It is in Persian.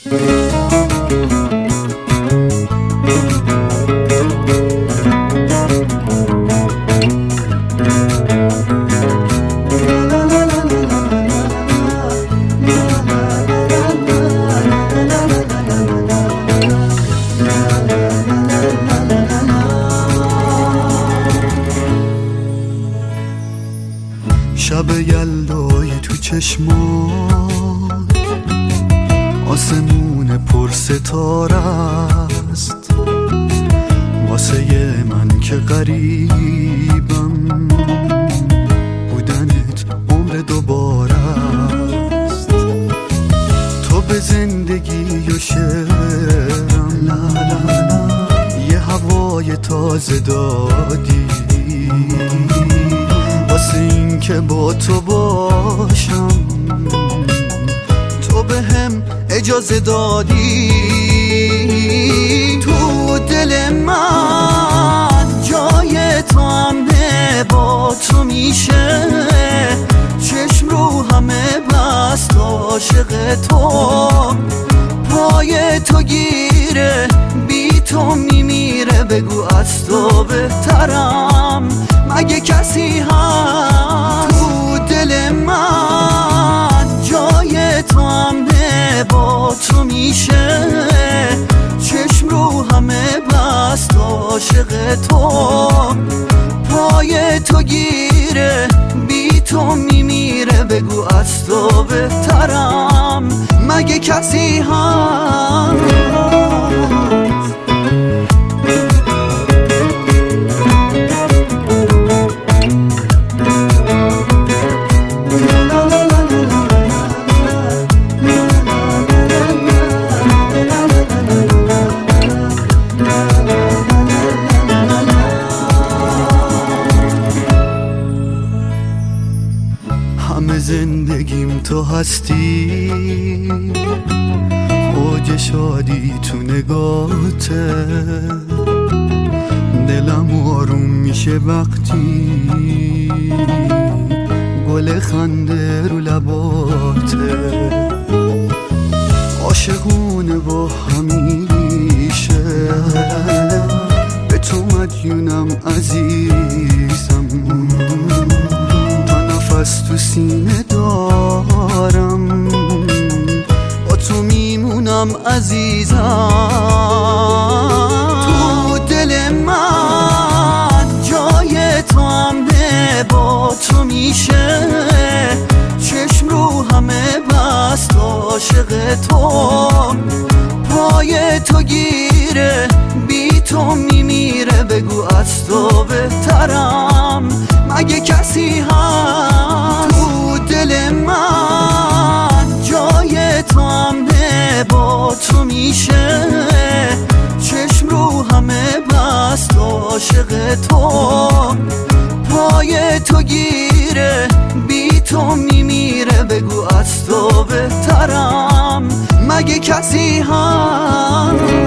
شب یلدای تو چشمان آسمون پر ستاره است، واسه من که غریبم بودنت عمر دوباره است. تو به زندگی و شعرم لا لا لا یه هوای تازه دادی، واسه این که با تو باشم تو به هم اجازه دادی. تو دل من جای تو همه با تو میشه، چشم رو همه بست عاشق تو، پای تو گیره بی تو میمیره، بگو از تو بهترم مگه کسی هست؟ تو دل من جای تو همه با تو میشه، چشم رو همه بست عاشق تو، پای تو گیره بی تو میمیره، بگو از تو بهترم مگه کسی هست؟ همه زندگیم تو هستی، اوج شادی تو نگاهته، دلم آروم میشه وقتی گل خنده رو لباته، عاشقونه با همیشه به تو مدیونم عزیزم، نفس تو سینه دارم با تو میمونم عزیزم. تو دل من جای تو همه با تو میشه، چشم رو همه بست عاشق تو، پای تو گیره بی تو میمیره، بگو از تو بهترم مگه کسی هست؟ تو دل من جای تو همه با تو میشه، چشم رو همه بست عاشق تو، پای تو گیره بی تو میمیره، بگو از تو بهترم مگه کسی هست؟